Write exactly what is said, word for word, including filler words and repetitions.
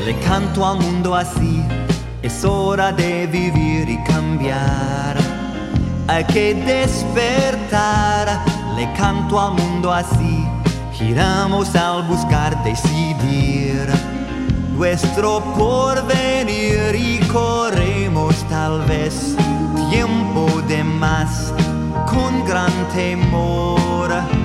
Le canto al mundo así, es hora de vivir y cambiar. Hay que despertar, le canto al mundo así, giramos al buscar decidir nuestro porvenir y corremos tal vez tiempo de más con gran temor.